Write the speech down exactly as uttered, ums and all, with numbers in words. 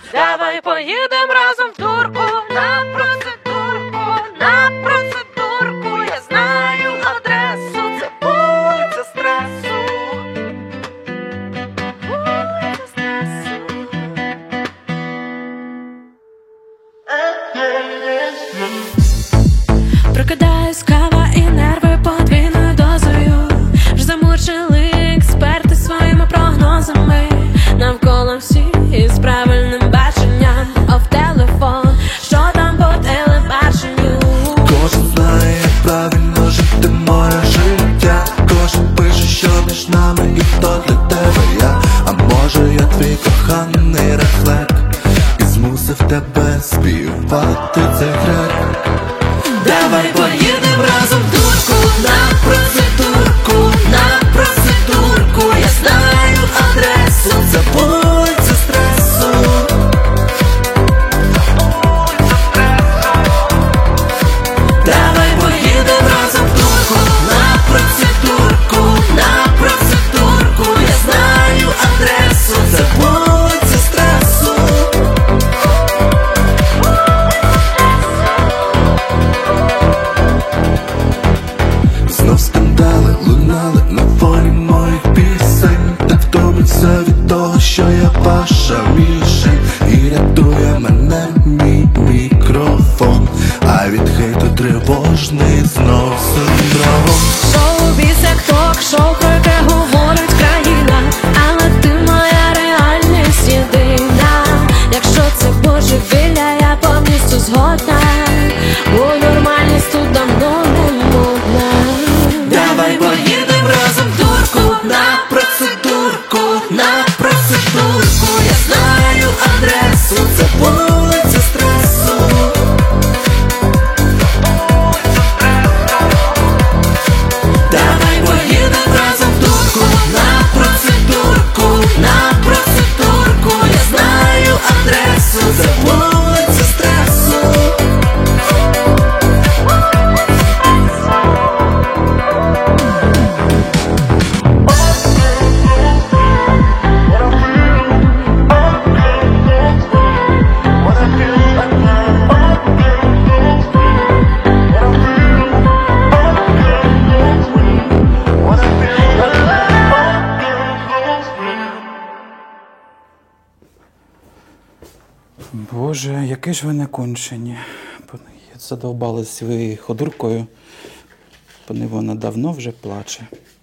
Давай поїдем разом в турку, на процедурку, на процедурку. Я знаю адресу, це вулиця стресу. Вулиця стресу. Прокидаюсь, кава і нерви подвійною дозою. Вже замучили експерти своїми прогнозами. Навколо всі із правильним баченням, а в телефон, що там по телебаченню. Кожен знає, як правильно жити моє життя. Кожен пише, що між нами і хто для тебе я. А може я твій коханий рефлект і змусив тебе співати цей трек. Давай поїдем разом в турку, на процедурку, на процедурку. Я знаю адресу, це вулиця стресу. Давай поїдем разом в турку, на процедурку, на процедурку. Я знаю адресу, це вулиця стресу. Знов скандали лунали на фоні моїх пісень. Так втомився від того, що я ваша мішень. І рятує мене мій мікрофон, а від хейту тривожний знов синдром. Шоу-біз як ток-шоу, про яке говорить країна. Але ти моя реальність єдина. Якщо це божевілля, я повністю згодна. Бо нормальність тут давно не модна. Давай поїдем разом в турку, на процедурку, на процедурку. Я знаю адресу, це вулиця стресу. Давай поїдем разом в турку, на процедурку, на процедурку. Я знаю адресу, це вулиця стресу. Боже, які ж ви не кончені. Задовбали своєю ходуркою. Вона давно вже плаче.